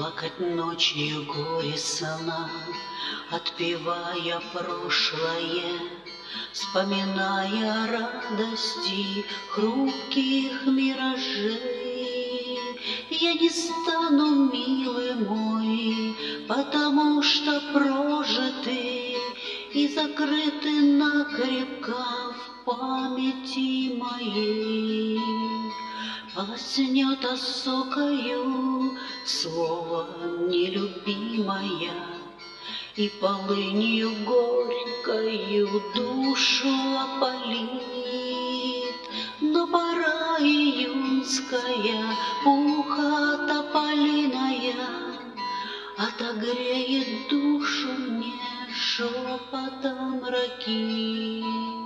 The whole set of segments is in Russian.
Плакать ночью горестно, отпевая прошлое, вспоминая радости хрупких миражей. Я не стану, милый мой, потому что прожиты и закрыты накрепко в памяти моей. Полоснет осокою слово нелюбимая, и полынью горькою душу опалит. Но пора июнская, пуха тополиная, отогреет душу мне шепотом раки.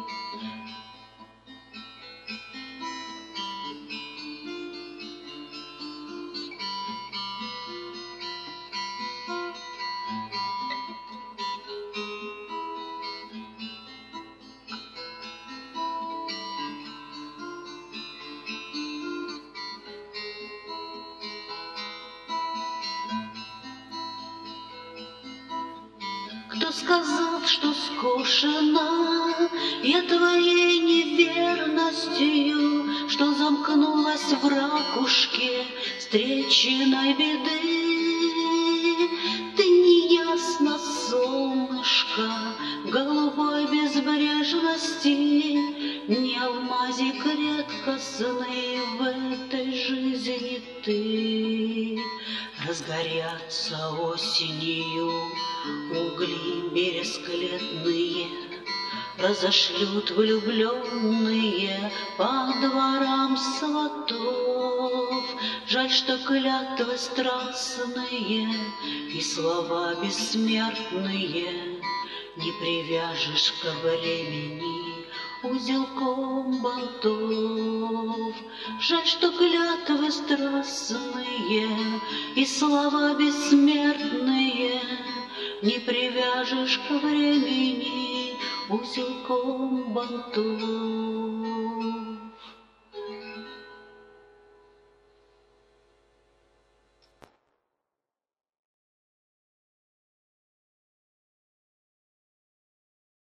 Кто сказал, что скошена я твоей неверностью, что замкнулась в ракушке встреченной беды? Ты неясно, солнышко, в голубой безбрежности, не алмазик редкостный в этой жизни ты. Разгорятся осенью угли бересклетные, разошлют влюбленные по дворам сватов. Жаль, что клятвы страстные и слова бессмертные не привяжешь ко времени узелком болтов. Жаль, что клятвы страстные и слова бессмертные не привяжешь ко времени узелком болтов.